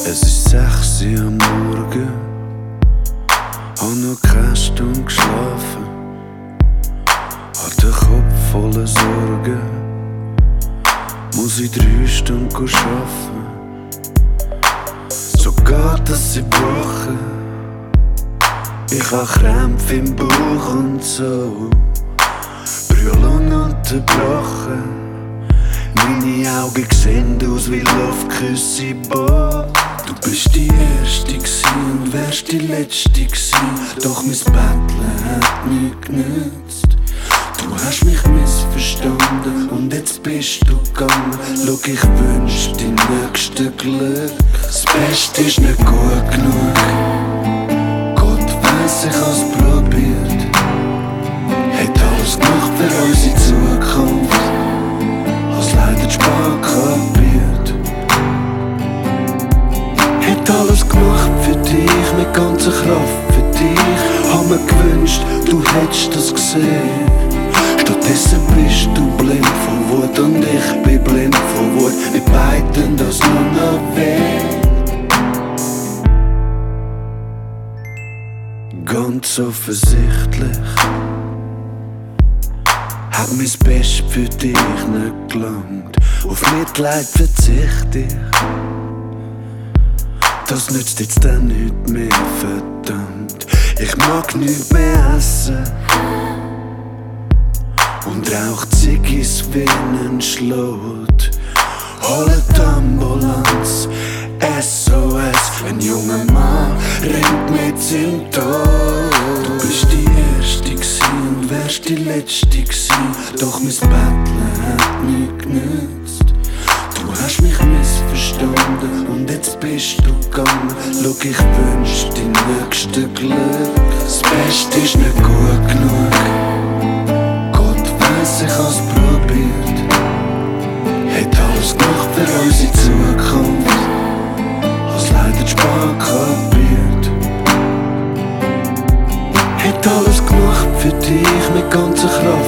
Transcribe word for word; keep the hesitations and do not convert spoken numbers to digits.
Es ist sechs Uhr am Morgen, hab noch keine Stunde geschlafen, hab den Kopf voller Sorgen, muss in drei Stunden arbeiten. So geht das seit Wochen, ich hab Krämpfe im Bauch und so, Brüll ununterbrochen. Meine Augen sehen aus wie Luftküsse im Boot. Du bist die Erste gewesen und wärst die Letzte gewesen, doch mein Betteln hat nichts genützt. Du hast mich missverstanden und jetzt bist du gegangen. Schau, ich wünsch dein nächstes Glück. Das Beste ist nicht gut genug. Gott weiss, ich hab's probiert. Hätt alles gemacht für unsere Zukunft, hab's leider zu spät kapiert. Hätt alles gemacht für dich, mit ganzer Kraft für dich. Hab mir gewünscht, du hättest das gesehen. Stattdessen bist du blind von Wut und ich bin blind von Wut. Wir beiden das nur noch weh. Ganz offensichtlich hat mein Best für dich nicht gelangt. Auf Mitleid verzichte ich. Das nützt jetzt dann nicht mehr, verdammt. Ich mag nichts mehr essen und rauch Ziggis wie ein Schlot. Holt die Ambulanz, S O S. Ein junger Mann rennt mit seinem Tod. Du bist die Erste gewesen und wärst die Letzte gewesen, doch mein Betteln hat nichts genützt. Du hast mich missverstanden und jetzt bist du gegangen. Schau, ich wünsch dein nächstes Glück. Das Beste ist nicht gut genug. Gott weiss, ich hab's probiert. Hätt alles gemacht für unsere Zukunft, hab's leider zu spät kapiert. Hätt alles gemacht für dich mit ganzer Kraft